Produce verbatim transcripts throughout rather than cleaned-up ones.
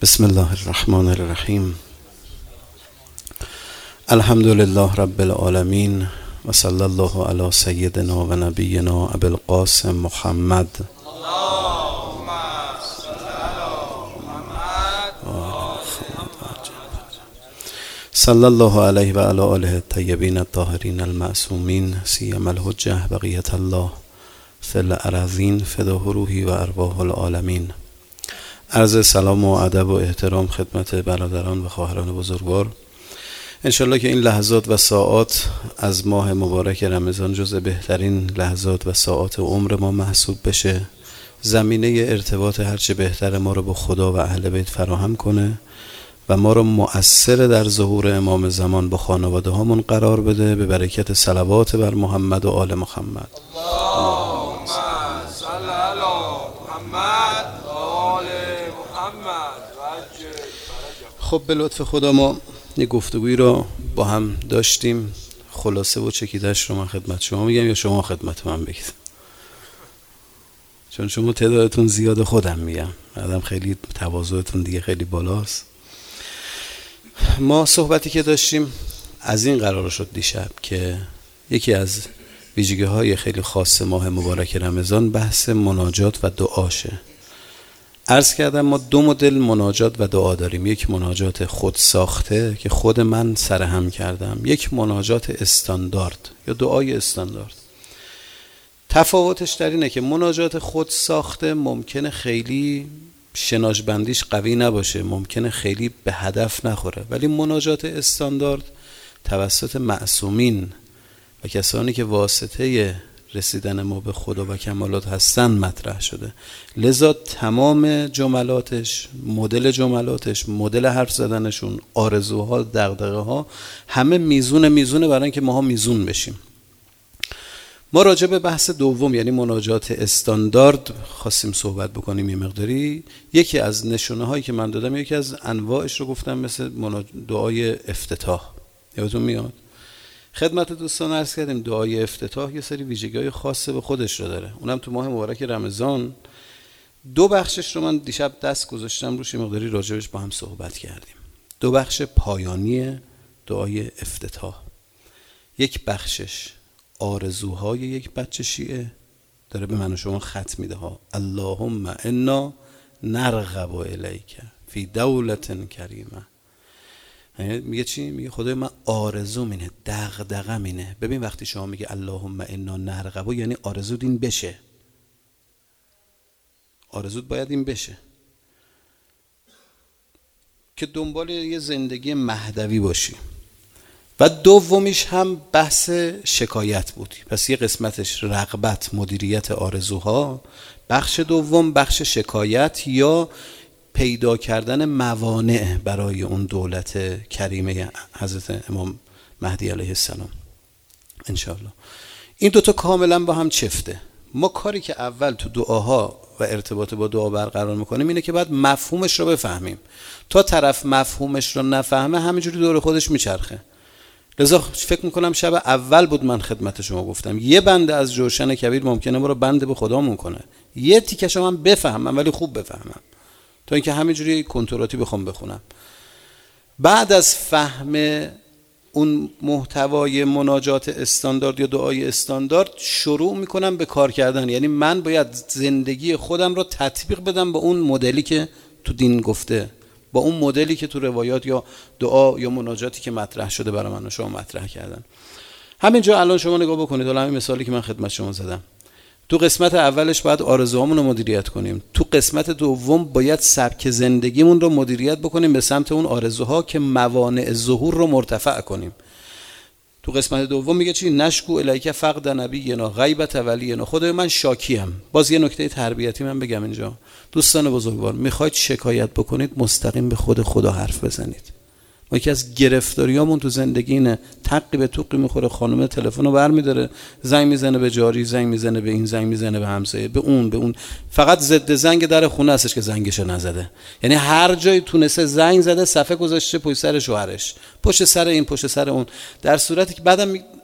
بسم الله الرحمن الرحیم. الحمد لله رب العالمین و صلی الله علی سیدنا و نبینا ابی القاسم محمد اللهم صل علی محمد صلی الله علیه و علی آله الطیبین الطاهرین المعصومین سیما الحجة بقیة الله فی الارضین فداه روحی و ارواح العالمین. عرض سلام و ادب و احترام خدمت برادران و خواهران بزرگوار. انشالله که این لحظات و ساعات از ماه مبارک رمضان جز بهترین لحظات و ساعات عمر ما محسوب بشه، زمینه ارتباط هرچه بهتر ما رو با خدا و اهل بیت فراهم کنه و ما رو مؤثر در ظهور امام زمان با خانواده هامون قرار بده، به برکت صلوات بر محمد و آل محمد. اللهم صل علی محمد و آل محمد. خب به لطف خدا ما یه گفتگویی رو با هم داشتیم، خلاصه و چکیدش رو من خدمت شما میگم یا شما خدمت من بگید، چون شما تعدادتون زیاد خودم میگم، بعدم خیلی تواضعتون دیگه خیلی بالاست. ما صحبتی که داشتیم از این قرار شد دیشب که یکی از ویژگی های خیلی خاص ماه مبارک رمضان بحث مناجات و دعاشه. عرض کردم ما دو مدل مناجات و دعا داریم، یک مناجات خود ساخته که خود من سرهم کردم، یک مناجات استاندارد یا دعای استاندارد. تفاوتش در اینه که مناجات خود ساخته ممکنه خیلی شناش-بندیش قوی نباشه، ممکنه خیلی به هدف نخوره، ولی مناجات استاندارد توسط معصومین و کسانی که واسطه رسیدن ما به خدا و کمالات هستن مطرح شده، لذا تمام جملاتش، مدل جملاتش، مدل حرف زدنشون، آرزوها، دغدغه ها همه میزون میزونه برای اینکه ماها میزون بشیم. ما راجع به بحث دوم یعنی مناجات استاندارد خواستیم صحبت بکنیم یه مقداری. یکی از نشونه هایی که من دادم، یکی از انواعش رو گفتم مثل دعای افتتاح، یادتون میاد؟ خدمت دوستان عرض کردیم دعای افتتاح یه سری ویژگی‌های خاصه به خودش رو داره، اونم تو ماه مبارک رمضان. دو بخشش رو من دیشب دست گذاشتم روش، مقداری راجبش با هم صحبت کردیم. دو بخش پایانی دعای افتتاح، یک بخشش آرزوهای یک بچه شیعه داره به من و شما خط میده ها، اللهم انا نرغب الیک فی دولة کریمه. میگه چی؟ میگه خدای من آرزو مینه، دغدغه مینه. ببین وقتی شما میگه اللهم انا نرغب یعنی آرزود این بشه، آرزود باید این بشه که دنبال یه زندگی مهدوی باشی. و دومیش هم بحث شکایت بود، پس یه قسمتش رغبت، مدیریت آرزوها، بخش دوم بخش شکایت یا پیدا کردن موانع برای اون دولت کریمه حضرت امام مهدی علیه السلام انشاءالله. این دوتا کاملا با هم چفته. ما کاری که اول تو دعاها و ارتباط با دعا برقرار میکنیم اینه که باید مفهومش رو بفهمیم. تا طرف مفهومش رو نفهمه همینجوری دور خودش میچرخه. لذا فکر میکنم شب اول بود من خدمت شما گفتم یه بند از جوشن کبیر ممکنه ما رو بند به خدامون کنه، یه تیکش من بفهمم ولی خوب بفهمم، تا اینکه همینجوری کنتراتی بخوام بخونم. بعد از فهم اون محتوای مناجات استاندارد یا دعای استاندارد شروع میکنم به کار کردن، یعنی من باید زندگی خودم رو تطبیق بدم با اون مدلی که تو دین گفته، با اون مدلی که تو روایات یا دعا یا مناجاتی که مطرح شده برای من و شما مطرح کردن. همینجا الان شما نگاه بکنید، حالا همین مثالی که من خدمت شما زدم، تو قسمت اولش باید آرزوهامون رو مدیریت کنیم، تو قسمت دوم باید سبک زندگیمون رو مدیریت بکنیم به سمت اون آرزوها که موانع ظهور رو مرتفع کنیم. تو قسمت دوم میگه چی؟ نشکو الیک فقد نبینا غیبت ولینا. خدای من شاکیم. باز یه نکته تربیتی من بگم اینجا، دوستان بزرگوار، میخواید شکایت بکنید مستقیم به خود خدا حرف بزنید. ما یکی از گرفتاریامون تو زندگی اینه، تقی به توقی میخوره، خانم تلفن رو برمیداره، زنگ میزنه به جاری، زنگ میزنه به این، زنگ میزنه به همسایه، به اون به اون، فقط ضد زنگ در خونه هستش که زنگشو نزده. یعنی هر جایی تونسته زنگ زده، صفحه گذاشته پشت سر شوهرش، پشت سر این، پشت سر اون، در صورتی که بعدم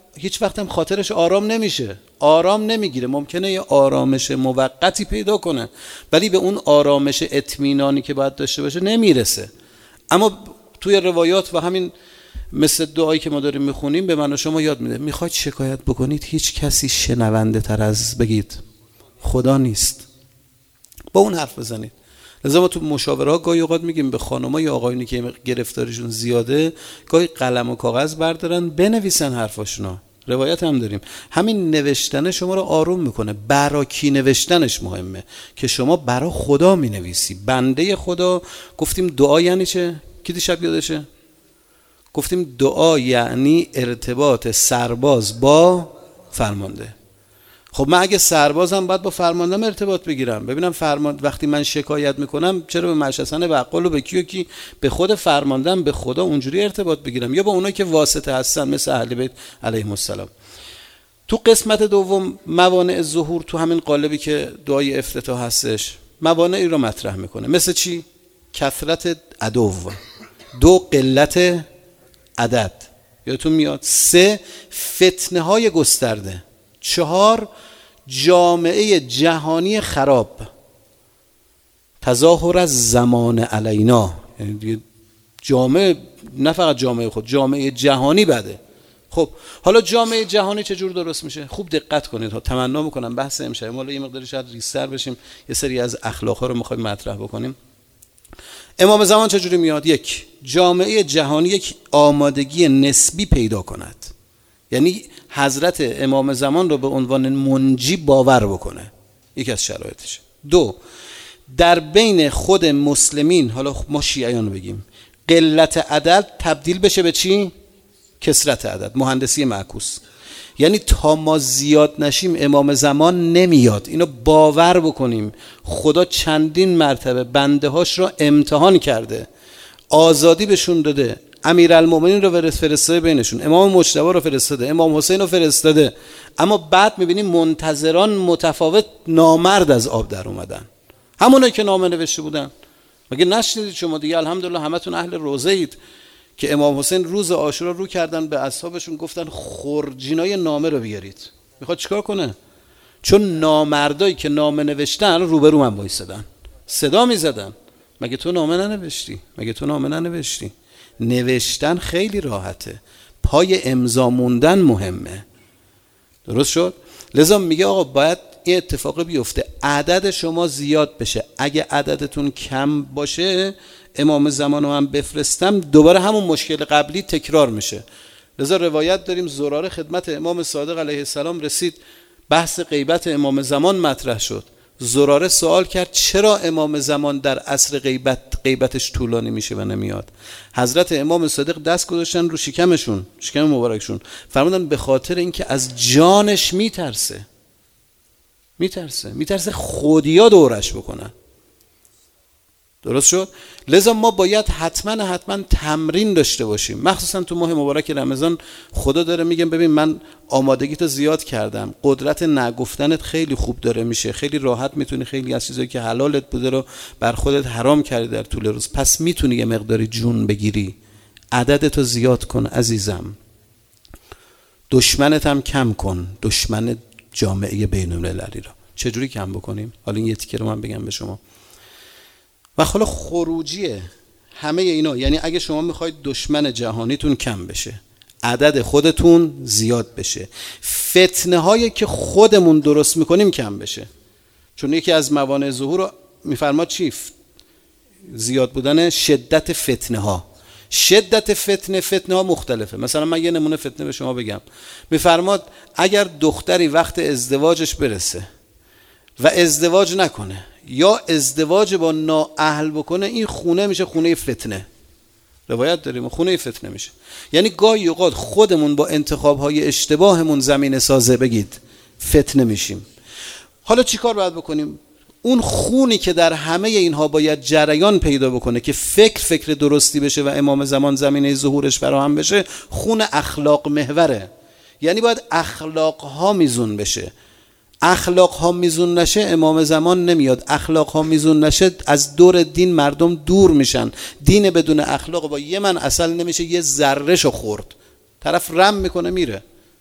هیچ وقت هم خاطرش آرام نمیشه، آرام نمیگیره. ممکنه یه آرامش موقتی پیدا کنه ولی به اون آرامش اطمینانی که باید داشته باشه نمیرسه. اما توی روایات و همین مثل دعایی که ما داریم میخونیم به من و شما یاد میده میخواید شکایت بکنید هیچ کسی شنونده تر از بگید خدا نیست، با اون حرف بزنید. لذا ما تو مشاوره ها گاهی اوقات میگیم به خانم‌ها یا آقایونی که گرفتاریشون زیاده گاهی قلم و کاغذ بردارن بنویسن حرفاشونو. روایت هم داریم همین نوشتن شما رو آروم میکنه. برا کی نوشتنش مهمه که شما برا خدا مینویسی. بنده خدا گفتیم دعا یعنی چه؟ کی دیشب یادشه؟ گفتیم دعا یعنی ارتباط سرباز با فرمانده. خب من اگه سربازم باید با فرماندم ارتباط بگیرم، ببینم فرمان وقتی من شکایت میکنم چرا به مشحسن بقال و به کی و کی؟ به خود فرماندم، به خدا اونجوری ارتباط بگیرم یا با اونایی که واسطه هستن مثل اهل بیت علیهم السلام. تو قسمت دوم موانع ظهور تو همین قالبی که دعای افتتاح هستش موانعی رو مطرح میکنه. مثل چی؟ کثرت عدو، دو قلت عدد، یادتون میاد؟ سه فتنه های گسترده، چهار جامعه جهانی خراب، تظاهر از زمان علینا، یعنی جامعه نه فقط جامعه خود، جامعه جهانی بده. خب حالا جامعه جهانی چجور درست میشه؟ خوب دقت کنید ها. تمنا میکنم بحث امشب ما یه مقداری شاید ریستر بشیم، یه سری از اخلاق‌ها رو میخوایم مطرح بکنیم. امام زمان چجوری میاد؟ یک، جامعه جهانی یک آمادگی نسبی پیدا کند، یعنی حضرت امام زمان رو به عنوان منجی باور بکنه، یکی از شرایطش. دو، در بین خود مسلمین، حالا ما شیعیان بگیم، قلت عدد تبدیل بشه به چی؟ کثرت عدد، مهندسی معکوس. یعنی تا ما زیاد نشیم امام زمان نمیاد. اینو باور بکنیم. خدا چندین مرتبه بنده هاش را امتحان کرده، آزادی بهشون داده، امیرالمومنین رو فرستاده بینشون، امام مجتبی رو فرستاده، امام حسین رو فرستاده، اما بعد میبینیم منتظران متفاوت نامرد از آب در اومدن، همونایی که نامه نوشته بودن. مگه نشنیدید شما دیگه؟ الحمدلله همتون اهل روزه اید که امام حسین روز عاشورا رو کردن به اصحابشون گفتن خورجینای نامه رو بیارید. میخواد چیکار کنه؟ چون نامردایی که نامه نوشتن روبرو من وایسادن، صدا میزدن مگه تو نامه ننوشتی؟ مگه تو نامه ننوشتی؟ نوشتن خیلی راحته، پای امضا موندن مهمه. درست شد؟ لذا میگه آقا باید این اتفاق بیفته، عدد شما زیاد بشه. اگه عددتون کم باشه امام زمان رو هم بفرستم دوباره همون مشکل قبلی تکرار میشه. لذا روایت داریم زراره خدمت امام صادق علیه السلام رسید، بحث غیبت امام زمان مطرح شد. زراره سوال کرد چرا امام زمان در عصر غیبت غیبتش طولانی میشه و نمیاد؟ حضرت امام صادق دست گذاشتن رو شکمشون، شکم مبارکشون، فرمودن به خاطر اینکه از جانش میترسه، میترسه میترسه خودیا دورش بکنن. درست شد؟ لذا ما باید حتما حتما تمرین داشته باشیم، مخصوصا تو ماه مبارک رمضان. خدا داره میگه ببین من آمادگیتو زیاد کردم، قدرت نگفتنت خیلی خوب داره میشه، خیلی راحت میتونی خیلی از چیزایی که حلالت بوده رو بر خودت حرام کردی در طول روز، پس میتونی یه مقداری جون بگیری. عددتو زیاد کن عزیزم، دشمنت هم کم کن، دشمن جامعه بین المللی رو. چجوری کم بکنیم؟ حالا این یه تیکه رو من بگم به شما. و حالا خروجیه همه اینا، یعنی اگه شما میخواید دشمن جهانیتون کم بشه، عدد خودتون زیاد بشه، فتنه هایی که خودمون درست میکنیم کم بشه. چون یکی از موانع ظهور رو میفرماد چی؟ زیاد بودن شدت فتنه ها. شدت فتنه فتنه ها مختلفه. مثلا من یه نمونه فتنه به شما بگم. میفرماد اگر دختری وقت ازدواجش برسه و ازدواج نکنه یا ازدواج با نااهل بکنه، این خونه میشه خونه فتنه. روایت داریم خونه فتنه میشه. یعنی گاهی اوقات خودمون با انتخاب‌های اشتباهمون زمین سازه بگید فتنه میشیم. حالا چیکار باید بکنیم؟ اون خونی که در همه اینها باید جریان پیدا بکنه که فکر فکر درستی بشه و امام زمان زمینه ظهورش فراهم بشه، خون اخلاق محوره. یعنی باید اخلاق ها میزون بشه. اخلاق ها میزون نشه امام زمان نمیاد. اخلاق ها میزون نشه از دور دین مردم دور میشن. دین بدون اخلاق با یه من اصل نمیشه، یه ذره شو خورد طرف رم میکنه میره.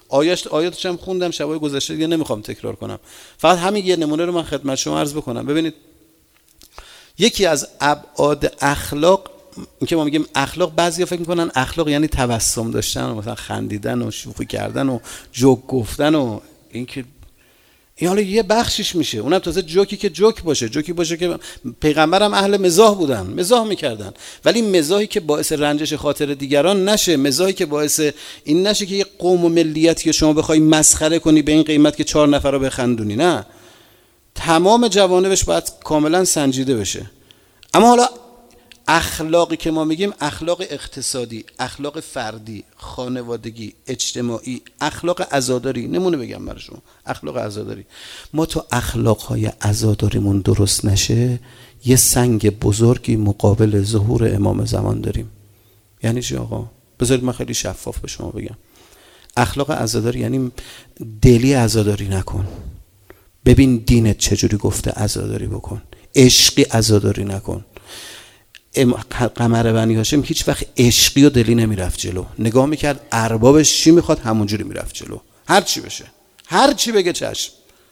آیات آیاتش هم خوندم شبای گذشته، دیگه نمیخوام تکرار کنم. فقط همین یه نمونه رو من خدمت شما عرض بکنم. ببینید یکی از ابعاد اخلاق، این که ما میگیم اخلاق، بعضیا فکر میکنن اخلاق یعنی تبسم داشتن و مثلا خندیدن و شوخی کردن و جوک گفتن و این که این حالا یه بخشش میشه، اونم تازه جوکی که جوک باشه، جوکی باشه که پیغمبرم اهل مزاح بودن، مزاح میکردن، ولی مزاحی که باعث رنجش خاطر دیگران نشه، مزاحی که باعث این نشه که یه قوم و ملیتی که شما بخوای مسخره کنی به این قیمت که چهار نفر رو بخندونی. نه، تمام جوانبش باید کاملا سنجیده بشه. اما حالا اخلاقی که ما میگیم اخلاق اقتصادی، اخلاق فردی، خانوادگی، اجتماعی، اخلاق عزاداری، نمونه بگم برای شما اخلاق عزاداری. ما تو اخلاقهای عزاداریمون درست نشه یه سنگ بزرگی مقابل ظهور امام زمان داریم. یعنی چی آقا؟ بذارید من خیلی شفاف به شما بگم. اخلاق عزاداری یعنی دلی عزاداری نکن، ببین دینت چجوری گفته عزاداری بکن، عشقی عزاداری نکن. قمر بنی هاشم هیچ وقت عشقی و دلی نمیرفت جلو، نگاه میکرد اربابش چی میخواد همونجوری میرفت جلو، هر چی بشه، هر چی بگه چشم،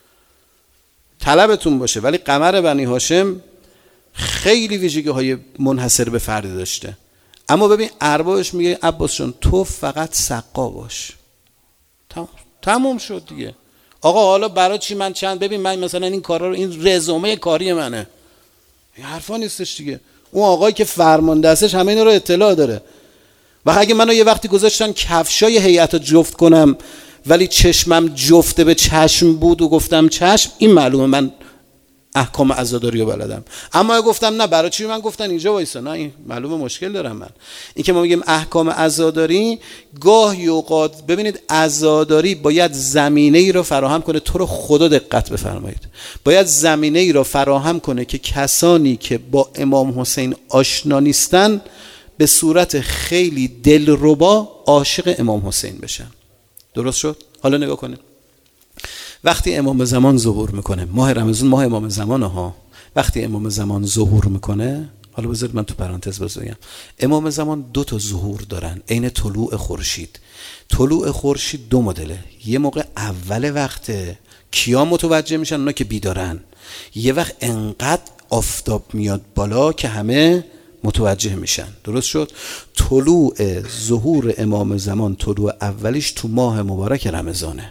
طلبتون باشه. ولی قمر بنی هاشم خیلی ویژگی های منحصر به فردی داشته، اما ببین اربابش میگه عباس جان تو فقط سقا باش، تمام تموم شد دیگه. آقا حالا برای چی من چند، ببین من مثلا این کارا رو، این رزومه کاری منه، این حرفا نیستش دیگه. اون آقایی که فرمانده استش همه اینا رو اطلاع داره. و اگه منو یه وقتی گذاشتن کفشای هیئت رو جفت کنم ولی چشمم جفته به چشم بود و گفتم چشم، این معلومه من احکام عزاداری رو بلدم. اما گفتم نه، برای چی من گفتن اینجا وایسا، نه این معلومه مشکل دارم من. این که ما میگیم احکام عزاداری، گاهی اوقات ببینید عزاداری باید زمینه ای رو فراهم کنه، تو رو خدا دقت بفرمایید، باید زمینه ای رو فراهم کنه که کسانی که با امام حسین آشنا نیستن به صورت خیلی دلربا عاشق امام حسین بشن. درست شد؟ حالا نگاه کنید، وقتی امام زمان ظهور میکنه، ماه رمضان ماه امام زمانه ها، وقتی امام زمان ظهور میکنه، حالا بذارید من تو پرانتز بگم، امام زمان دو تا ظهور دارن عین طلوع خورشید. طلوع خورشید دو مدله، یه موقع اول وقته، کیا متوجه میشن؟ اونا که بیدارن. یه وقت انقدر آفتاب میاد بالا که همه متوجه میشن. درست شد؟ طلوع ظهور امام زمان طلوع اولیش تو ماه مبارک رمضانه،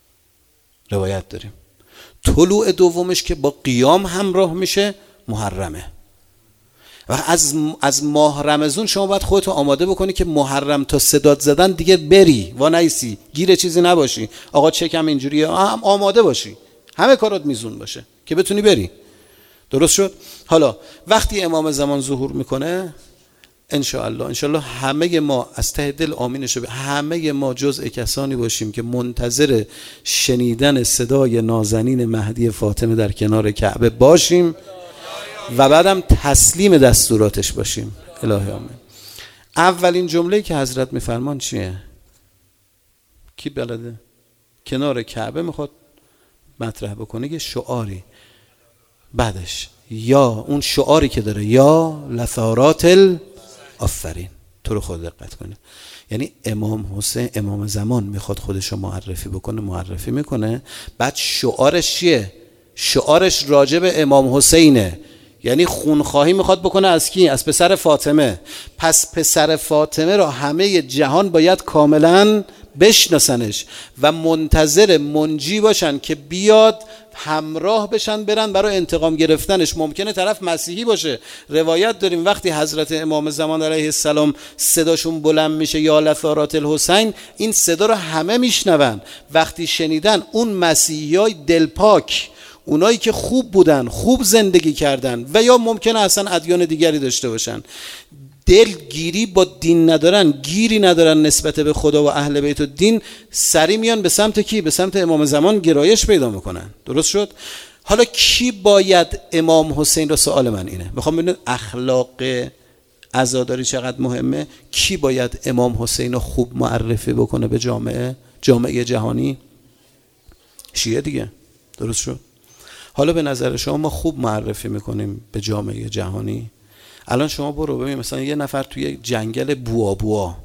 روایت داریم. طلوع دومش که با قیام همراه میشه محرمه. و از از ماه رمضان شما باید خودتو آماده بکنی که محرم تا صدات زدن دیگه بری و نیسی، گیر چیزی نباشی، آقا چکم اینجوریه، هم آماده باشی، همه کارات میزون باشه که بتونی بری. درست شد؟ حالا وقتی امام زمان ظهور میکنه، انشاءالله انشاءالله همه ما از ته دل آمینش رو، همه ما جزء کسانی باشیم که منتظر شنیدن صدای نازنین مهدی فاطمه در کنار کعبه باشیم و بعدم تسلیم دستوراتش باشیم. الهی آمین. اولین جمله‌ای که حضرت میفرمان چیه؟ کی بلده؟ کنار کعبه میخواد مطرح بکنه یه شعاری، بعدش یا اون شعاری که داره یا لثارات آفرین، تو رو خود دقت کنید. یعنی امام حسین، امام زمان میخواد خودشو معرفی بکنه، معرفی میکنه، بعد شعارش چیه؟ شعارش راجع به امام حسینه، یعنی خونخواهی میخواد بکنه از کی؟ از پسر فاطمه. پس پسر فاطمه را همه جهان باید کاملا بشناسنش و منتظر منجی باشن که بیاد همراه بشن برن برای انتقام گرفتنش. ممکنه طرف مسیحی باشه، روایت داریم وقتی حضرت امام زمان علیه السلام صداشون بلند میشه یا لثارات الحسین، این صدا رو همه میشنون. وقتی شنیدن اون مسیحیای دلپاک، اونایی که خوب بودن، خوب زندگی کردن و یا ممکنه اصلا ادیان دیگری داشته باشن، دلگیری با دین ندارن، گیری ندارن نسبت به خدا و اهل بیت و دین، سری میان به سمت کی؟ به سمت امام زمان گرایش پیدا میکنن. درست شد؟ حالا کی باید امام حسین رو؟ سوال من اینه، میخوام ببینید اخلاق عزاداری چقدر مهمه. کی باید امام حسین رو خوب معرفی بکنه به جامعه جامعه جهانی؟ شیعه دیگه. درست شد؟ حالا به نظر شما ما خوب معرفی میکنیم به جامعه جهانی؟ الان شما برو ببین مثلا یه نفر توی جنگل بوا بوا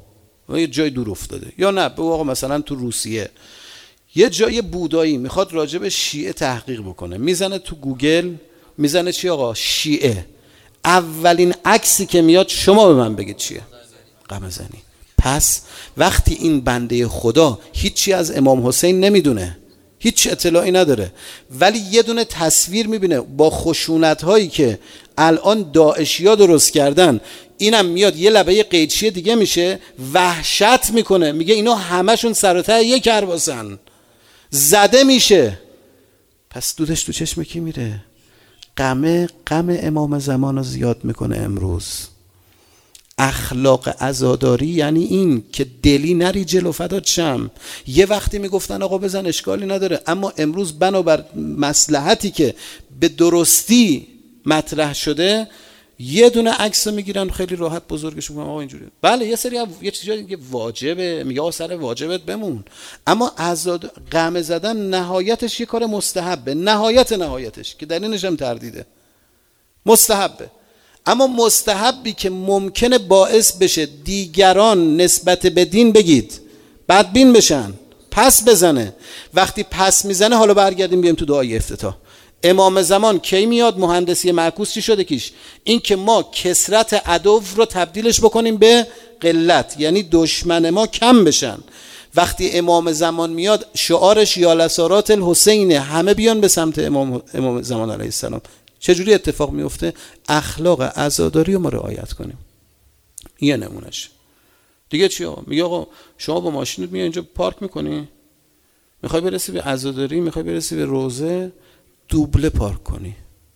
یه جای دور افتاده، یا نه به آقا مثلا تو روسیه یه جای بودایی میخواد راجع به شیعه تحقیق بکنه، میزنه تو گوگل، میزنه چی آقا؟ شیعه. اولین عکسی که میاد شما به من بگید چیه؟ قمه‌زنی. پس وقتی این بنده خدا هیچی از امام حسین نمیدونه، هیچ اطلاعی نداره، ولی یه دونه تصویر میبینه با خشونت هایی که الان داعشیا درست کردن، اینم میاد یه لبه قیچی دیگه میشه، وحشت میکنه، میگه اینا همشون سر و ته یک کرباسن، زده میشه. پس دودش تو چشم کی میره؟ غم غم امام زمان رو زیاد میکنه امروز. اخلاق عزاداری یعنی این که دلی نری جلو فدات شم. یه وقتی میگفتن آقا بزن اشکالی نداره، اما امروز بنابر مصلحتی که به درستی مطرح شده یه دونه عکس میگیرن خیلی راحت بزرگش میکنن آقا اینجوری. بله یه سری یه چیزایی که واجبه، میگه سر واجبت بمون، اما عزاد غم زدن نهایتش یه کار مستحبه، نهایت نهایتش که در اینش هم تردیده، مستحبه. اما مستحبی که ممکنه باعث بشه دیگران نسبت به دین بگید بدبین بشن، پس بزنه. وقتی پس میزنه، حالا برگردیم بیایم تو دعای افتتاح. امام زمان کی میاد؟ مهندسی معکوس چی شده کیش؟ این که ما کثرت عدو رو تبدیلش بکنیم به قلت، یعنی دشمن ما کم بشن. وقتی امام زمان میاد شعارش یا لسارات الحسین، همه بیان به سمت امام, امام زمان علیه السلام. چجوری اتفاق میفته؟ اخلاق عزاداری رو ما رعایت کنیم. یه نمونهش دیگه چی آقا؟ میگه آقا شما با ماشینت میای اینجا پارک میکنی، میخوای برسی به عزاداری، میخوای برسی به روزه، دوبله پارک کنی.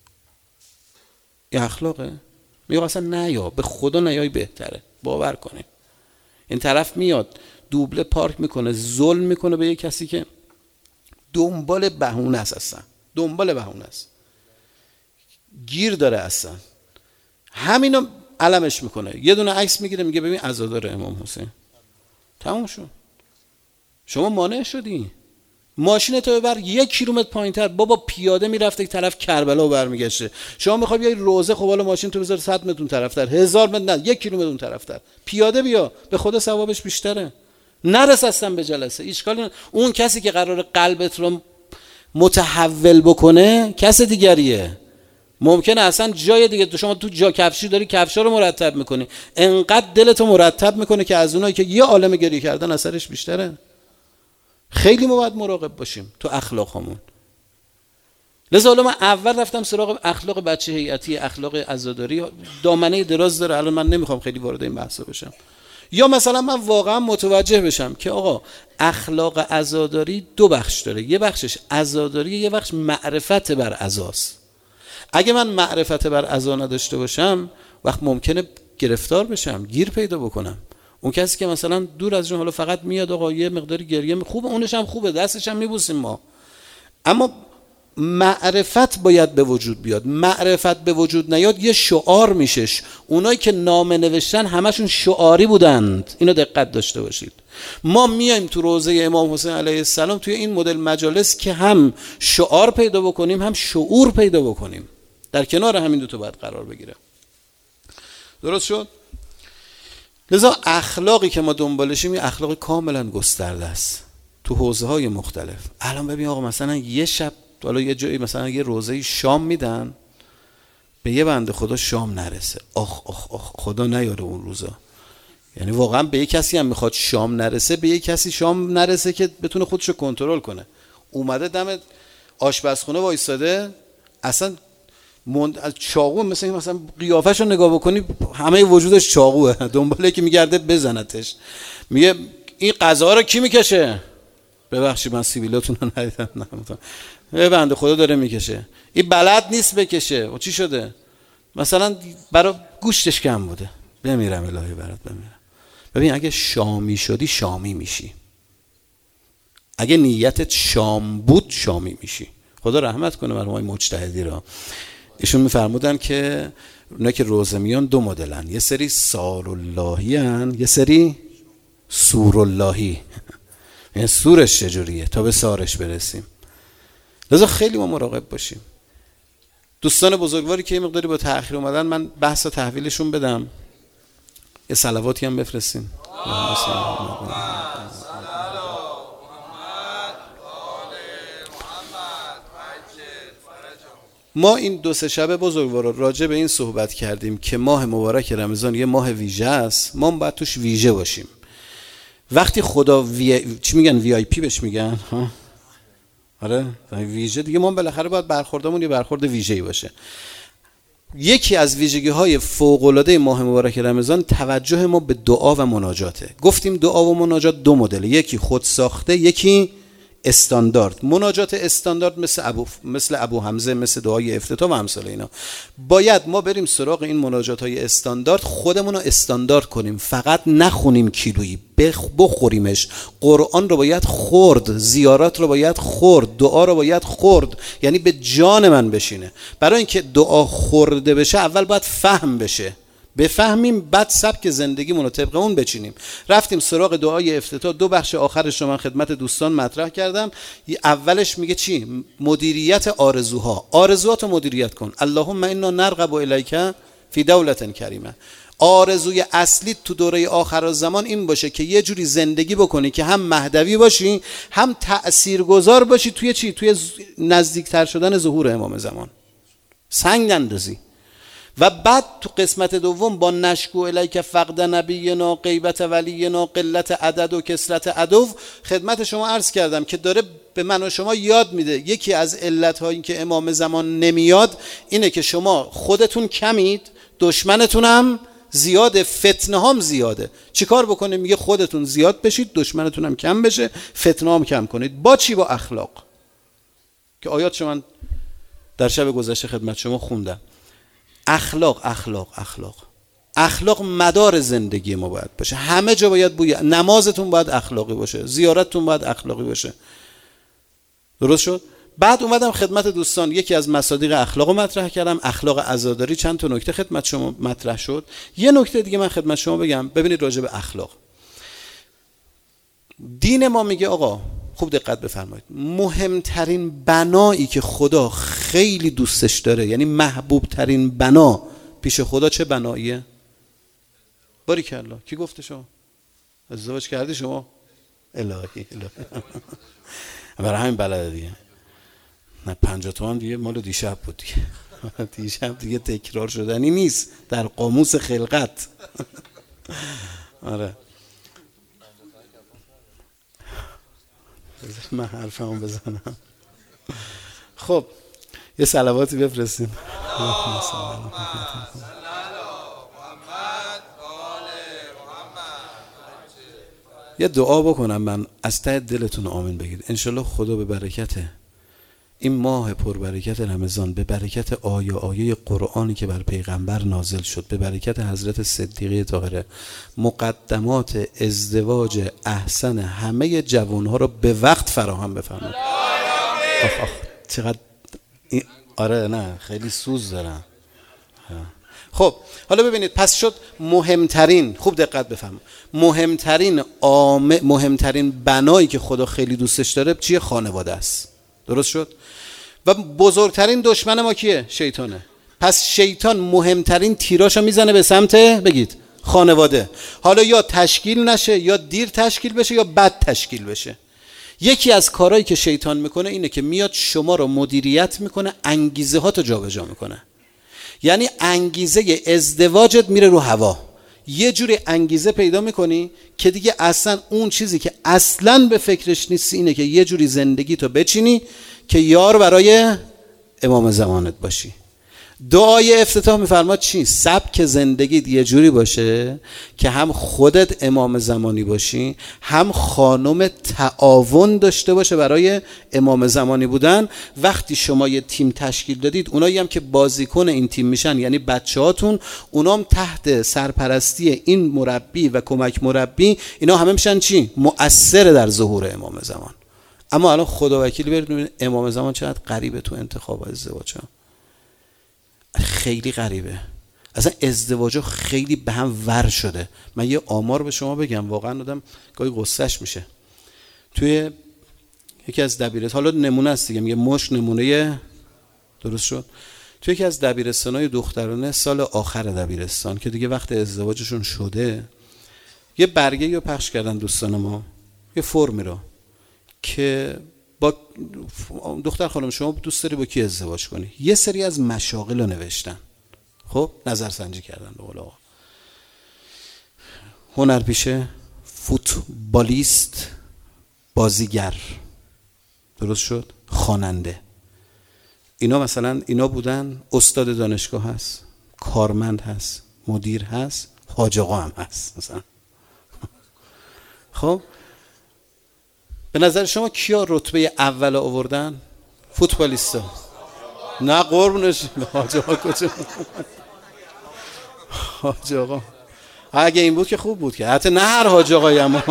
این اخلاقه؟ میگه اصلا نیا، به خدا نیای بهتره، باور کنی. این طرف میاد دوبله پارک میکنه، ظلم میکنه به یه کسی که دنبال بهونه است، اصلا دنبال بهونه است، گیر داره اصلا، همینو علمش میکنه. یه دونه عکس میگیره میگه ببین عزادار امام حسین. تموم شد. شما مانع شدی. ماشین تو ببر یک کیلومتر پایینتر، بابا پیاده میرفته که طرف کربلا و برمیگشته. شما میخوای بیای روزه، خب حالا ماشین تو بذار صد متر اون طرفتر، هزار متر نه، یک کیلومتر اون طرفتر، پیاده بیا، به خدا ثوابش بیشتره. نرس اصلا به جلسه. اشکال اون کسی که قرار قلبت رو متحول بکنه کس دیگریه. ممکنه اصلا جای دیگه، شما تو جا کفشی داری کفشا رو مرتب میکنی، انقدر دلتو مرتب میکنه که از اونایی که یه عالمه گریه کردن اثرش بیشتره. خیلی ما باید مراقب باشیم تو اخلاقمون. لذا من اول رفتم سراغ اخلاق بچه هیئتی، اخلاق عزاداری، دامنه دراز داره، الان من نمیخوام خیلی وارد این بحثا بشم. یا مثلا من واقعا متوجه بشم که آقا اخلاق عزاداری دو بخش داره، یه بخشش عزاداری، یه بخش معرفت بر عزاست. اگه من معرفت بر عزا نداشته باشم، وقت ممکنه گرفتار بشم، گیر پیدا بکنم. اون کسی که مثلا دور از جون حالا فقط میاد آقا یه مقداری گریه خوبه، اونش هم خوبه، دستش هم میبوسیم ما، اما معرفت باید به وجود بیاد. معرفت به وجود نیاد یه شعار میشش. اونایی که نامه نوشتن همشون شعاری بودند، اینو دقت داشته باشید. ما میایم تو روزه امام حسین علیه السلام توی این مدل مجالس که هم شعار پیدا بکنیم هم شعور پیدا بکنیم، در کنار همین دو تا باید قرار بگیره. درست شد؟ لذا اخلاقی که ما دنبالشیم یه اخلاق کاملا گسترده است تو حوزه‌های مختلف. الان ببین آقا مثلا یه شب، حالا یه جایی مثلا یه روزه شام میدن به یه بنده خدا شام نرسه، آخ آخ آخ خدا نیاره اون روزا. یعنی واقعا به یه کسی هم میخواد شام نرسه، به یه کسی شام نرسه که بتونه خودشو کنترل کنه. اومده دم آشپزخونه وایساده، اصلا مند... از چاقو مثلا مثلا قیافه‌شو نگاه بکنی همه وجودش چاقوه، دنباله که میگرده بزنتش. میگه این غذا رو کی میکشه؟ ببخشید من سیبیلاتون رو ندیدم. نه بنده خدا داره میکشه، این بلد نیست بکشه. و چی شده؟ مثلا برای گوشتش کم بوده. بمیرم الهی برات بمیرم. ببین اگه شامی شدی شامی میشی، اگه نیتت شام بود شامی میشی. خدا رحمت کنه مرحوم مجتهدی را. ایشون میفرمودن که اونا که روزه میان دو مدلن، یه سری سار اللهی هن، یه سری سور اللهی. یعنی سورش چجوریه تا به سارش برسیم. لذا خیلی ما مراقب باشیم. دوستان بزرگواری که یه مقداری با تأخیر اومدن، من بحث تحویلشون بدم، یه صلواتی هم بفرستیم. ما این دو سه شب بزرگوار راجع به این صحبت کردیم که ماه مبارک رمضان یه ماه ویژه است، ما باید توش ویژه باشیم. وقتی خدا وی... چی میگن وی آی پی بهش میگن ها؟ آره ویژه دیگه، ما بالاخره باید برخوردمون یه برخورد ویژه‌ای باشه. یکی از ویژگی‌های فوق‌العاده ماه مبارک رمضان توجه ما به دعا و مناجاته. گفتیم دعا و مناجات دو مدل، یکی خود ساخته، یکی استاندارد. مناجات استاندارد مثل ابو مثل ابو حمزه، مثل دعای افتتاح و امثال اینا. باید ما بریم سراغ این مناجات‌های استاندارد، خودمون رو استاندارد کنیم، فقط نخونیم کیلویی، بخوریمش. قرآن رو باید خورد، زیارات رو باید خورد، دعا رو باید خورد، یعنی به جان من بشینه. برای اینکه دعا خورده بشه اول باید فهم بشه، بفهمیم، بعد سبک زندگیمون رو طبق اون بچینیم. رفتیم سراغ دعای افتتاح، دو بخش آخرش رو من خدمت دوستان مطرح کردم. اولش میگه چی؟ مدیریت آرزوها. آرزوهاتو مدیریت کن. اللهم انا نرغب الیک فی دولة کریمه. آرزوی اصلی تو دوره آخر زمان این باشه که یه جوری زندگی بکنی که هم مهدوی باشی، هم تأثیرگذار باشی توی چی؟ توی نزدیکتر شدن ظهور امام زمان. سنگ نندازی. و بعد تو قسمت دوم با نشکو الیک فقد نبینا، غیبت ولینا، قلت عدد و کثرت عدو، خدمت شما عرض کردم که داره به من و شما یاد میده یکی از علت‌هایی که امام زمان نمیاد اینه که شما خودتون کمید، دشمنتون هم زیاده، فتنه هم زیاده. چیکار بکنه؟ میگه خودتون زیاد بشید، دشمنتون هم کم بشه، فتنه هم کم کنید. با چی؟ با اخلاق، که آیات شما در شب گذشته خدمت شما خوندم. اخلاق اخلاق اخلاق اخلاق مدار زندگی ما باید باشه. همه جا باید بوی نمازتون باید اخلاقی باشه، زیارتتون باید اخلاقی باشه. درست شد؟ بعد اومدم خدمت دوستان یکی از مصادیق اخلاق رو مطرح کردم، اخلاق عزاداری. چند تا نکته خدمت شما مطرح شد. یه نکته دیگه من خدمت شما بگم. ببینید راجع به اخلاق، دین ما میگه آقا خوب دقت بفرمایید، مهمترین بنایی که خدا خیلی دوستش داره، یعنی محبوب ترین بنا پیش خدا چه بناییه؟ باریکلا. کی گفته شما؟ ازدواج کردی شما؟ الهی الهی برای همین بلده دیگه. نه پنجاه تومن دیگه مال دیشب بود دیگه. دیشب دیگه تکرار شدنی نیست در قاموس خلقت. آره من حرفمو بزنم. خب یه صلواتی بفرستیم. یه دعا بکنم من از ته دلتون آمین بگید. انشالله خدا به برکت این ماه پربرکت رمضان، به برکت آیه آیه قرآنی که بر پیغمبر نازل شد، به برکت حضرت صدیقه طاهره، مقدمات ازدواج احسن همه جوانها رو به وقت فراهم بفرمایید. آخ آخ چقدر این... آره نه خیلی سوز دارم. خب حالا ببینید، پس شد مهمترین، خوب دقت بفرمایید، مهمترین عام مهمترین بنایی که خدا خیلی دوستش داره چیه؟ خانواده است. درست شد؟ و بزرگترین دشمن ما کیه؟ شیطانه. پس شیطان مهمترین تیراشو میزنه به سمت بگید خانواده. حالا یا تشکیل نشه، یا دیر تشکیل بشه، یا بد تشکیل بشه. یکی از کارهایی که شیطان میکنه اینه که میاد شما رو مدیریت میکنه، انگیزه ها تو جابجا میکنه. یعنی انگیزه ازدواجت میره رو هوا. یه جوری انگیزه پیدا میکنی که دیگه اصلا اون چیزی که اصلا به فکرش نیستی اینه که یه جوری زندگی تو بچینی که یار برای امام زمانت باشی. دعای افتتاح میفرماد چی؟ سبک زندگیت یه جوری باشه که هم خودت امام زمانی باشی، هم خانم تعاون داشته باشه برای امام زمانی بودن. وقتی شما یه تیم تشکیل دادید، اونایی هم که بازیکن این تیم میشن، یعنی بچه‌هاتون، اونام تحت سرپرستی این مربی و کمک مربی، اینا همه میشن چی؟ مؤثر در ظهور امام زمان. اما الان خدا وکیلی برید ببینید امام زمان چقدر غریبه تو انتخاب ازدواج‌ها. خیلی غریبه. اصلا ازدواجا خیلی به هم ور شده. من یه آمار به شما بگم، واقعا آدم گاهی غصهش میشه. توی یکی از دبیرستان، حالا نمونه است دیگه، میگه مش نمونه، درست شد، توی یکی از دبیرستان‌های دخترانه سال آخر دبیرستان که دیگه وقت ازدواجشون شده، یه برگه رو پخش کردن دوستان ما، یه فرمی رو که با دختر خانم شما دوست داری با کی ازدواج کنی، یه سری از مشاغل رو نوشتن. خب نظرسنجی کردن به قول آقا، هنرپیشه، فوتبالیست، بازیگر، درست شد، خواننده. اینا مثلا اینا بودن. استاد دانشگاه هست، کارمند هست، مدیر هست، حاج آقا هم هست مثلا. خب به نظر شما کیا رتبه اول آوردن؟ فوتبالیستا. نه قربونش، حاج آقا کجا؟ حاج آقا اگه این بود که خوب بود که حتی نه هر حاج آقایی هم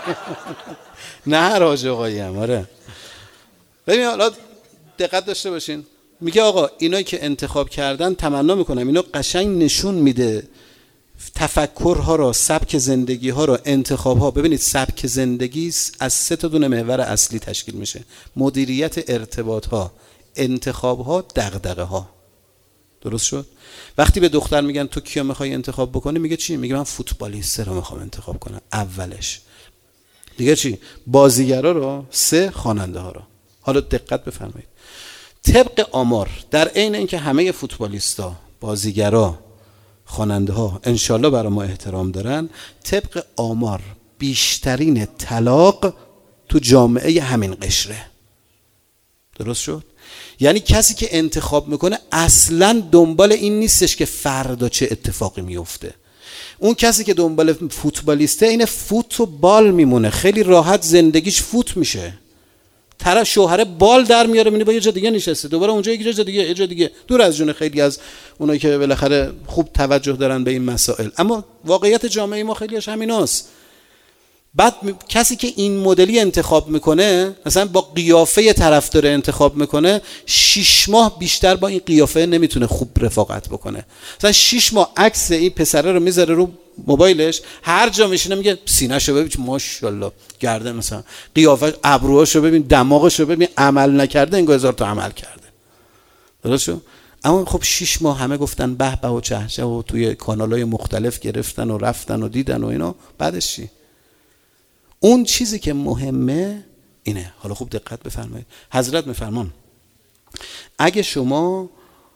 نه هر حاج آقایی هم. آره ببین حالا دقت داشته باشین، میگه آقا اینایی که انتخاب کردن تمنا میکنم اینو قشنگ نشون میده تفکرها را، سبک زندگی ها را، انتخاب ها. ببینید سبک زندگی از سه تا دونه محور اصلی تشکیل میشه: مدیریت ارتباط ها، انتخاب ها، دغدغه ها. درست شد؟ وقتی به دختر میگن تو کیا میخوای انتخاب بکنی، میگه چی؟ میگه من فوتبالیست رو میخوام انتخاب کنم اولش. دیگه چی؟ بازیگرا رو، سه خواننده ها رو. حالا دقت بفرمایید، طبق آمار در عین اینکه همه فوتبالیستا، بازیگرا، خواننده ها انشالله برای ما احترام دارن، طبق آمار بیشترین طلاق تو جامعه همین قشره. درست شد؟ یعنی کسی که انتخاب میکنه اصلا دنبال این نیستش که فردا چه اتفاقی میفته. اون کسی که دنبال فوتبالیسته این فوت و بال میمونه، خیلی راحت زندگیش فوت میشه. طرف شوهر بال در میاره، میبینی با یه جا دیگه نشسته، دوباره اونجا یه جا دیگه، یه جا دیگه، دور از جون خیلی از اونایی که بالاخره خوب توجه دارن به این مسائل. اما واقعیت جامعه ما خیلیش همیناست. بعد کسی که این مدلی انتخاب میکنه، مثلا با قیافه طرفدار انتخاب میکنه، شش ماه بیشتر با این قیافه نمیتونه خوب رفاقت بکنه. مثلا شش ماه عکس این پسره رو میذاره رو موبایلش، هر جا میشینه میگه سینه‌شو ببین ماشاءالله، گردن مثلا، قیافه، ابروهاشو ببین، دماغشو ببین، عمل نکرده انگار هزار تا عمل کرده. درست شد؟ اما خب شش ماه همه گفتن به به و چهچه و توی کانال‌های مختلف گرفتن و رفتن و دیدن و اینا، بعدش چی؟ اون چیزی که مهمه اینه. حالا خوب دقت بفرمایید، حضرت میفرمان اگه شما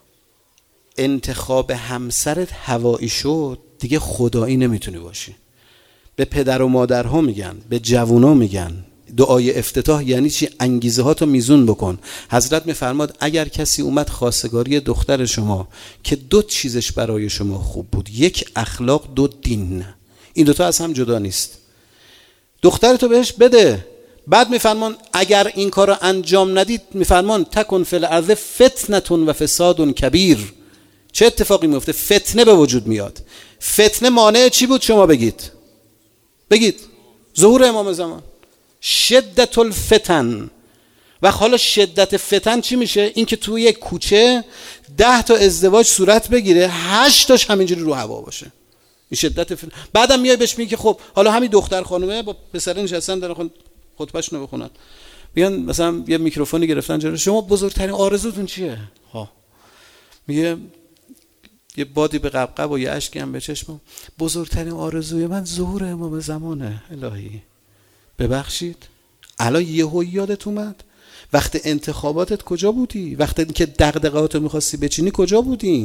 انتخاب همسرت هوایی شد دیگه خدایی نمیتونی باشی. به پدر و مادرها میگن، به جوونا میگن دعای افتتاح یعنی چی؟ انگیزه ها تو میزون بکن. حضرت میفرماد اگر کسی اومد خواستگاری دختر شما که دو چیزش برای شما خوب بود، یک اخلاق، دو دین، این دوتا از هم جدا نیست، دخترتو بهش بده. بعد میفرمان اگر این کار رو انجام ندید، میفرمان تکن فی الارض فتنه و فساد کبیر. چه اتفاقی میفته؟ فتنه به وجود میاد. فتنه مانع چی بود شما بگید؟ بگید ظهور امام زمان، شدت الفتن. و حالا شدت فتن چی میشه؟ این که توی یک کوچه ده تا ازدواج صورت بگیره، هشت تاش همینجوری رو هوا باشه. این شدت فتن. بعدم میای بهش میگی که خب حالا همین دختر خانومه با پسر نشستن دارن خطبه‌شون بخونن، میگن مثلا یه میکروفونی گرفتن جلوی شما، بزرگترین آرزوتون چیه؟ ها میگه یه بادی به قبقب و یه اشکی هم به چشمم، بزرگترین آرزوی من ظهور امام زمانه. الهی ببخشید الان یهو یادت اومد؟ وقت انتخاباتت کجا بودی؟ وقتی که دغدغه‌هاتو می‌خواستی بچینی کجا بودی؟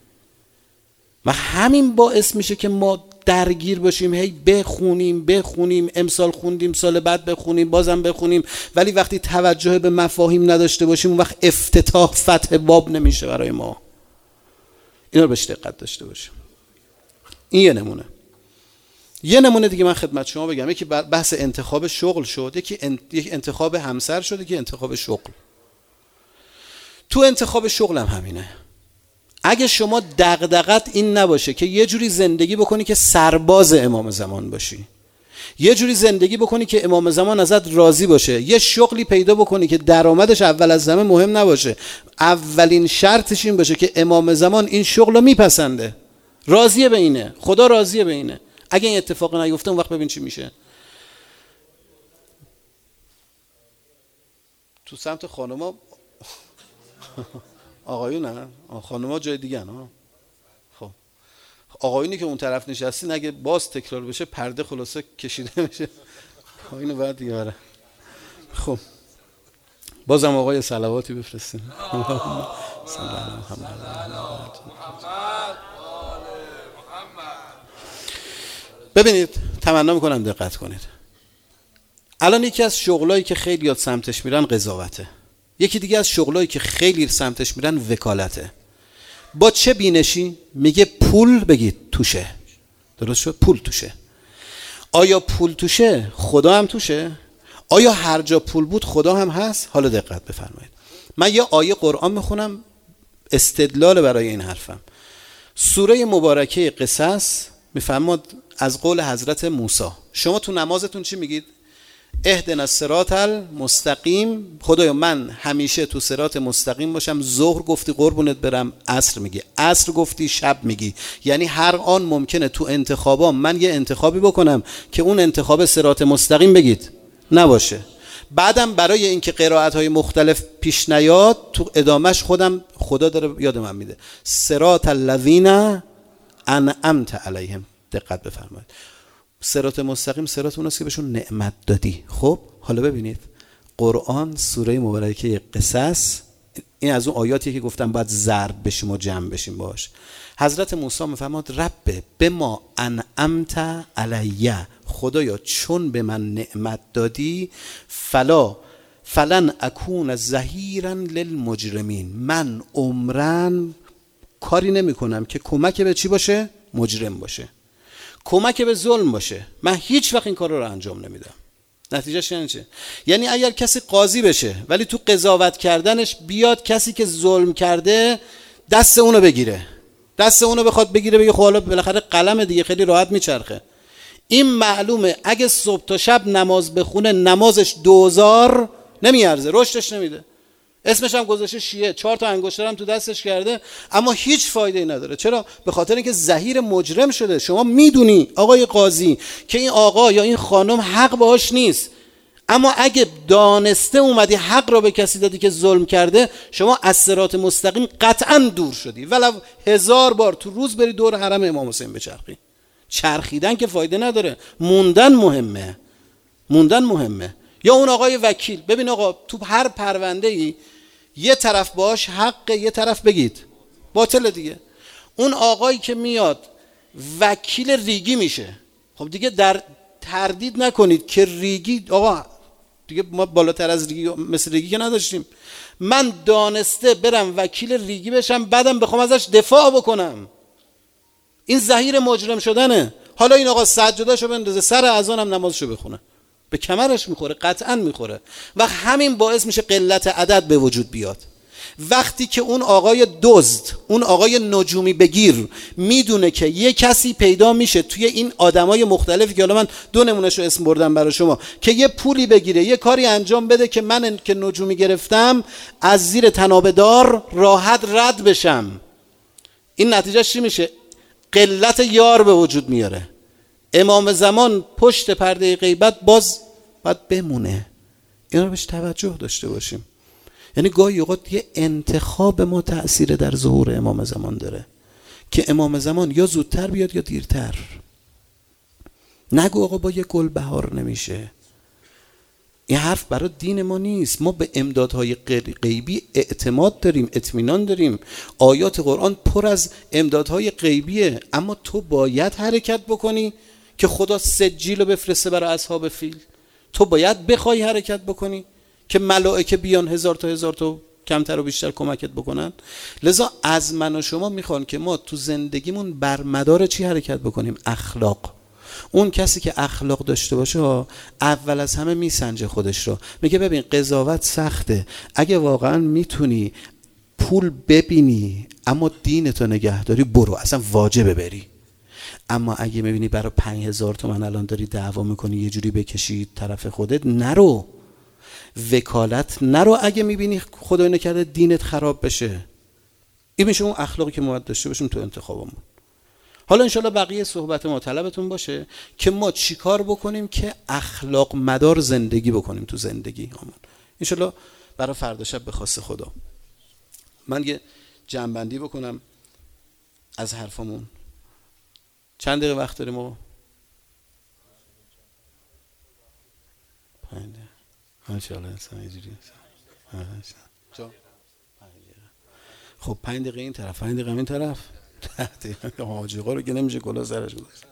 و همین باعث میشه که ما درگیر باشیم، هی بخونیم بخونیم، امسال خوندیم سال بعد بخونیم بازم بخونیم، ولی وقتی توجه به مفاهیم نداشته باشیم اون وقت افتتاح فتح باب نمیشه برای ما. اینا رو بهش دقت داشته باشیم. این یه نمونه. یه نمونه دیگه من خدمت شما بگم، یکی بحث انتخاب شغل شد، یکی انتخاب همسر شد، یکی انتخاب شغل. تو انتخاب شغل هم همینه. اگه شما دغدغت این نباشه که یه جوری زندگی بکنی که سرباز امام زمان باشی، یه جوری زندگی بکنی که امام زمان ازت راضی باشه، یه شغلی پیدا بکنی که درآمدش اول از همه مهم نباشه، اولین شرطش این باشه که امام زمان این شغل رو میپسنده، راضیه به اینه، خدا راضیه به اینه. اگه این اتفاق نیفته اون وقت ببین چی میشه. تو سمت خانوما آقایون نه، خانوما جای دیگه نه. خب آقایونی که اون طرف نشستین اگه باز تکرار بشه پرده خلاصه کشیده میشه. اینو بعد دیگه آره. خب بازم آقای صلواتی بفرستین. ببینید تمنا میکنم دقت کنید. الان یکی از شغلایی که خیلی یاد سمتش میرن قضاوته. یکی دیگه از شغلایی که خیلی سمتش میرن وکالته. با چه بینشی؟ میگه پول بگید توشه. درست شد؟ پول توشه. آیا پول توشه خدا هم توشه؟ آیا هر جا پول بود خدا هم هست؟ حالا دقت بفرمایید. من یه آیه قرآن میخونم استدلال برای این حرفم. سوره مبارکه قصص میفرماد از قول حضرت موسی. شما تو نمازتون چی میگید؟ اهدنا الصراط المستقیم. خدایا من همیشه تو صراط مستقیم باشم. ظهر گفتی قربونت برم، عصر میگی، عصر گفتی شب میگی. یعنی هر آن ممکنه تو انتخابام من یه انتخابی بکنم که اون انتخاب صراط مستقیم بگید نباشه. بعدم برای اینکه قرائت‌های مختلف پیش نیاد تو ادامش خودم خدا داره یاد من میده صراط الذین انعمت علیهم. دقت بفرمایید. صراط مستقیم صراط اوناست که بهشون نعمت دادی. خب حالا ببینید قرآن سوره مبارکه قصص، این از اون آیاتیه که گفتم باید ضرب بشیم و جمع بشیم باش. حضرت موسی میفرماد رب بما انعمت علیه، خدایا چون به من نعمت دادی فلا فلن اکون ظهیرا للمجرمین، من عمرن کاری نمی کنم که کمک به چی باشه؟ مجرم باشه، کمک به ظلم باشه. من هیچ وقت این کار رو انجام نمیدم. نتیجهش یعنی چه؟ یعنی اگر کسی قاضی بشه ولی تو قضاوت کردنش بیاد کسی که ظلم کرده دست اونو بگیره، دست اونو بخواد بگیره بگه خب حالا بالاخره قلم دیگه خیلی راحت میچرخه. این معلومه اگه صبح تا شب نماز بخونه نمازش دوزار نمیارزه، رشدش نمیده. اسمش هم گذاشته شیعه، چهار تا انگشتر هم تو دستش کرده اما هیچ فایده ای نداره. چرا؟ به خاطر اینکه ظهیر مجرم شده. شما میدونی آقای قاضی که این آقا یا این خانم حق باهاش نیست، اما اگه دانسته اومدی حق را به کسی دادی که ظلم کرده، شما از صراط مستقیم قطعا دور شدی. ولو هزار بار تو روز بری دور حرم امام حسین بچرخی. چرخیدن که فایده نداره، موندن مهمه. موندن مهمه. یا اون آقای وکیل، ببین آقا تو هر پرونده‌ای یه طرف باش حق، یه طرف بگید باطل دیگه. اون آقایی که میاد وکیل ریگی میشه، خب دیگه در تردید نکنید که ریگی آقا دیگه ما بالاتر از ریگی مثل ریگی که نداشتیم. من دانسته برم وکیل ریگی بشم بعدم بخوام ازش دفاع بکنم، این ظهیر مجرم شدنه. حالا این آقا سجادهشو بندازه سر اذانم نمازشو بخونه، به کمرش میخوره، قطعا میخوره و همین باعث میشه قلت عدد به وجود بیاد. وقتی که اون آقای دزد، اون آقای نجومی بگیر میدونه که یه کسی پیدا میشه توی این آدمای مختلفی که حالا من دو نمونهشو اسم بردم برای شما که یه پولی بگیره، یه کاری انجام بده که من که نجومی گرفتم از زیر تنابدار راحت رد بشم، این نتیجه چی میشه؟ قلت یار به وجود میاره. امام زمان پشت پرده غیبت باز باید بمونه. این رو بهش توجه داشته باشیم. یعنی گاهی اوقات یه انتخاب ما تأثیر در ظهور امام زمان داره که امام زمان یا زودتر بیاد یا دیرتر. نگو آقا با یه گل بهار نمیشه. این حرف برای دین ما نیست. ما به امدادهای غیبی اعتماد داریم، اطمینان داریم. آیات قرآن پر از امدادهای غیبیه، اما تو باید حرکت بکنی که خدا سجیل رو بفرسته برای اصحاب فیل. تو باید بخوای حرکت بکنی که ملائکه بیان هزار تا هزار تا کمتر و بیشتر کمکت بکنن. لذا از من و شما میخوان که ما تو زندگیمون بر مدار چی حرکت بکنیم؟ اخلاق. اون کسی که اخلاق داشته باشه اول از همه میسنجه خودش رو، میگه ببین قضاوت سخته، اگه واقعا میتونی پول ببینی اما دینتو نگهداری برو، اصلا واجبه بری. اما اگه میبینی برای پنج هزار تومن الان داری دعوا میکنی یه جوری بکشی طرف خودت، نرو. وکالت نرو اگه میبینی خدای نکرده دینت خراب بشه. این میشه اون اخلاقی که ما باید داشته باشیم تو انتخابمون. حالا انشالله بقیه صحبت ما طلبتون باشه که ما چی کار بکنیم که اخلاق مدار زندگی بکنیم تو زندگی همون. انشالله برای فردا شب به خواست خدا. من یه جمع‌بندی بکنم از حرفمون. چند دقیقه وقت داریم آقا؟ پنج دقیقه. ماشاءالله انسان اینجوری جا خب پنج دقیقه این طرف، پنج دقیقه این طرف. حاجیقا رو که نمیشه کلا سرش گذاشت.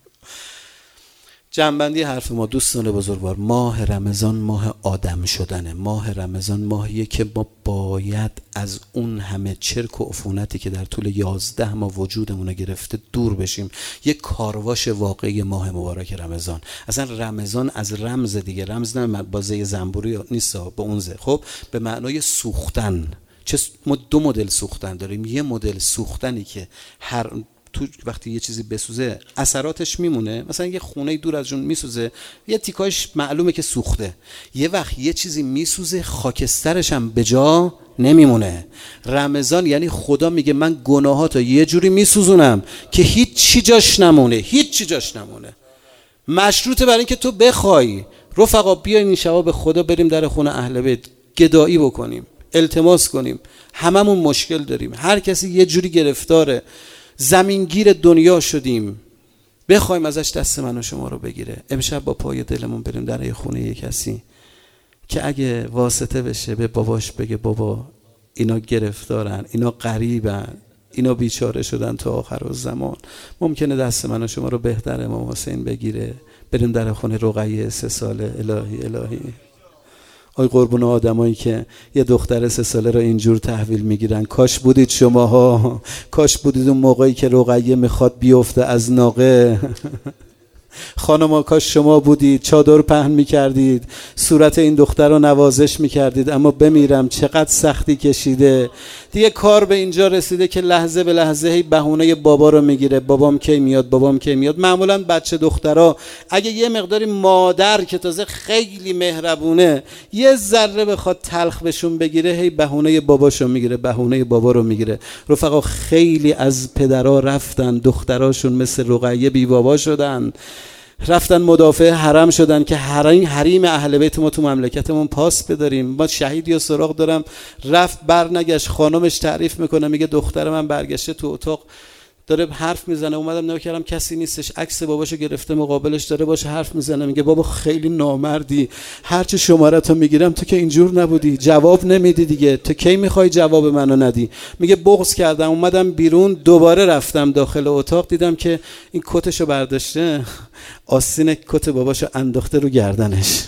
جنبندی حرف ما دوستان بزرگوار، ماه رمضان ماه آدم شدنه. ماه رمضان ماهیه که ما باید از اون همه چرک و عفونتی که در طول یازده ماه وجودمون گرفته دور بشیم. یک کارواش واقعی ماه مبارک رمضان. اصلا رمضان از رمز دیگه، رمز نه بازه زنبوری نیست، با اون زه، خب به معنای سوختن. چه ما دو مدل سوختن داریم. یه مدل سوختنی که هر تو وقتی یه چیزی بسوزه اثراتش میمونه، مثلا یه خونه دور از جون میسوزه، یه تیکاش معلومه که سوخته. یه وقت یه چیزی میسوزه خاکسترش هم به جا نمیمونه. رمضان یعنی خدا میگه من گناهاتو یه جوری میسوزونم که هیچ چی جاش نمونه، هیچ چی جاش نمونه. مشروطه برای اینکه تو بخوای. رفقا بیاین این شبا به خدا بریم در خونه اهل بیت گدایی بکنیم، التماس کنیم. هممون مشکل داریم، هر کسی یه جوری گرفتاره، زمینگیر دنیا شدیم، بخوایم ازش دست من و شما رو بگیره. امشب با پای دلمون بریم در خونه یک کسی که اگه واسطه بشه به باباش بگه بابا اینا گرفتارن، اینا غریبن، اینا بیچاره شدن تا آخر الزمان، ممکنه دست من و شما رو بهتر امام حسین بگیره. بریم در خونه رقیه سه ساله. الهی الهی آی قربون آدمایی که یه دختر سه ساله رو اینجور تحویل میگیرن، کاش بودید شماها، کاش بودید اون موقعی که رقیه میخواد بیفته از ناقه. خانما کاش شما بودید، چادر پهن میکردید، صورت این دختر رو نوازش میکردید. اما بمیرم چقدر سختی کشیده. دیگه کار به اینجا رسیده که لحظه به لحظه هی بهونه بابا رو میگیره. بابام کی میاد، بابام کی میاد. معمولا بچه دخترها اگه یه مقداری مادر که تازه خیلی مهربونه یه ذره بخواد تلخ بهشون بگیره، هی بهونه باباشو میگیره، بهونه بابا رو میگیره. رفقا خیلی از پدرها رفتن، دختراشون مثل رقیه بی بابا شدن، رفتن مدافع حرم شدن که حریم حریم اهل بیت ما تو مملکتمون پاس بداریم. ما شهید یا سراغ دارم، رفت برنگشت، خانمش تعریف میکنه، میگه دختر من برگشته تو اتاق داره حرف میزنه، اومدم نگاه کردم کسی نیستش، عکس باباشو گرفته مقابلش داره باشه حرف میزنه. میگه بابا خیلی نامردی، هرچی شماره‌تو میگیرم تو که اینجور نبودی، جواب نمیدی دیگه، تو کی میخوای جواب منو ندی؟ میگه بغض کردم، اومدم بیرون، دوباره رفتم داخل اتاق، دیدم که این کتشو برداشته، آستین کت باباشو انداخته رو گردنش.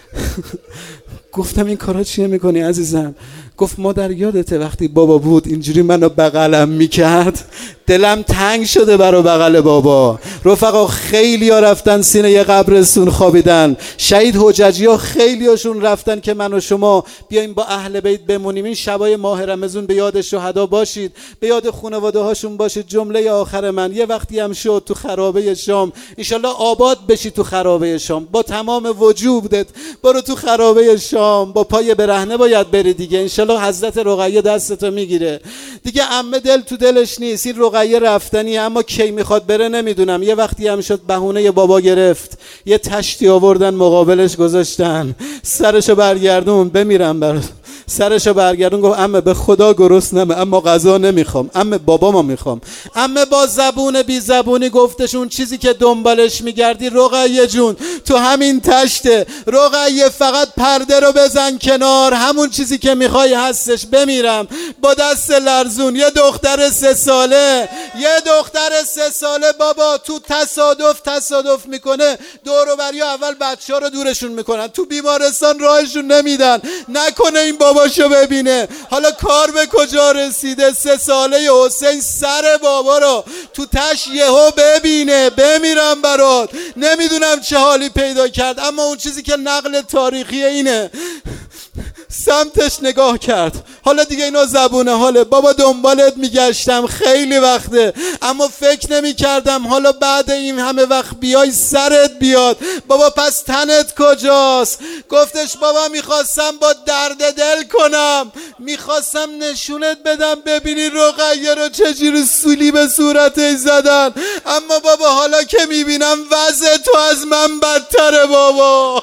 گفتم این کارا چیه میکنی عزیزم؟ گفت مادر یادته وقتی بابا بود اینجوری منو بغلم میکرد؟ دلم تنگ شده برا بغل بابا. رفقا خیلی ها رفتن سینه یه قبرستون خوابیدن، شهید حججی ها خیلی هاشون رفتن که من و شما بیایم با اهل بیت بمونیم. این شبای ماه رمضان به یاد شهدا باشید، به یاد خانواده هاشون باشید. جمله آخر من، یه وقتی هم شد تو خرابه شام، انشالله آباد بشی تو خرابه شام، با تمام وجودت برو تو خرابه شام، با پای برهنه باید بری دیگه. انشالله حضرت رقیه دستتو میگیره دیگه. عمه دل تو دلش نیست، این رقیه رفتنی، اما کی میخواد بره نمیدونم. یه وقتی هم شد بهونه بابا گرفت، یه تشتی آوردن مقابلش گذاشتن، سرشو برگردون بمیرم برات، سرشو برگردون گفت عمه به خدا گرسنمه اما غذا نمیخوام، عمه بابامو میخوام. عمه با زبون بی زبونی گفتش اون چیزی که دنبالش میگردی رقیه جون تو همین تشته، رقیه فقط پرده رو بزن کنار، همون چیزی که میخوای هستش. بمیرم با دست لرزون. یه دختر سه ساله، یه دختر سه ساله بابا تو تصادف تصادف میکنه، دور و بریا اول بچه ها رو دورشون میکنن، تو بیمارستان راهشون نمیدن، نکنه این باباشو ببینه. حالا کار به کجا رسیده؟ سه ساله حسین سر بابا رو تو تش یهو ببینه. بمیرم برات، نمیدونم چه حالی پیدا کرد، اما اون چیزی که نقل تاریخی اینه سمتش نگاه کرد. حالا دیگه اینا زبونه حاله. بابا دنبالت میگشتم خیلی وقته، اما فکر نمی کردم حالا بعد این همه وقت بیای سرت بیاد. بابا پس تنت کجاست؟ گفتش بابا میخواستم با درد دل کنم، میخواستم نشونت بدم ببینی رقیه رو چجوری سولی به صورتش زدن، اما بابا حالا که میبینم وضع تو از من بدتره بابا.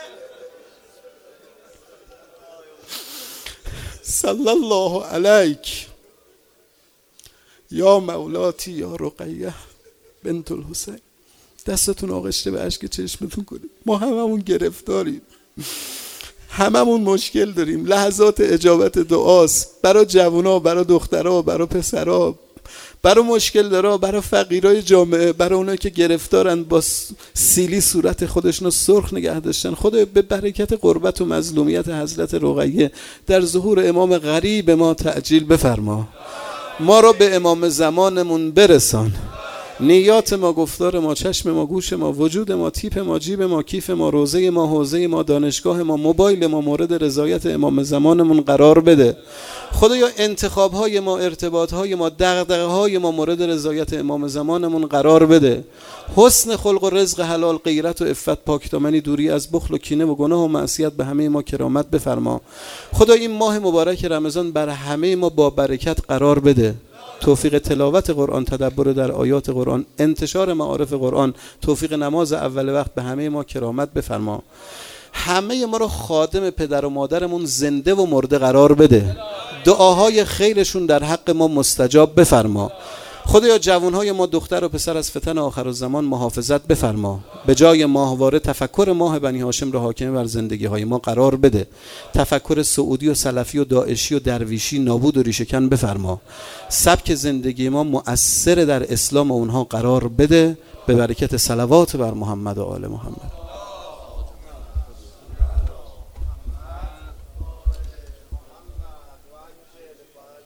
صلی الله علیک یا مولاتی یا رقیه. بنت الحسین. دستتون آغشته به اشک چشمتون کنید. ما هممون گرفتاریم، هممون مشکل داریم. لحظات اجابت دعاست برای جوونا، برای دخترها، برای پسرها، برای مشکل دارا، برای فقیرای جامعه، برای اونایی که گرفتارن با سیلی صورت خودشونو سرخ نگه داشتن. خدا به برکت قربت و مظلومیت حضرت رقیه در ظهور امام غریب ما تعجیل بفرما. ما را به امام زمانمون برسان. نیات ما، گفتار ما، چشم ما، گوش ما، وجود ما، تیپ ما، جیب ما، کیف ما، روزه ما، حوزه ما، دانشگاه ما، موبایل ما مورد رضایت امام زمانمون قرار بده. خدایا انتخاب‌های ما، ارتباط‌های ما، دغدغه‌های ما مورد رضایت امام زمانمون قرار بده. حسن خلق و رزق حلال، غیرت و عفت، پاکدامنی، دوری از بخل و کینه و گناه و معصیت به همه ما کرامت بفرما. خدا این ماه مبارک رمضان بر همه ما با برکت قرار بده. توفیق تلاوت قرآن، تدبر در آیات قرآن، انتشار معارف قرآن، توفیق نماز اول وقت به همه ما کرامت بفرما. همه ما رو خادم پدر و مادرمون زنده و مرده قرار بده. دعاهای خیرشون در حق ما مستجاب بفرما. خدایا جوانهای ما، دختر و پسر، از فتن آخر الزمان محافظت بفرما. به جای ماهواره تفکر ماه بنی هاشم را حاکم بر زندگی های ما قرار بده. تفکر سعودی و سلفی و داعشی و درویشی نابود و ریشه‌کن بفرما. سبک زندگی ما مؤثر در اسلام اونها قرار بده. به برکت صلوات بر محمد و آل محمد.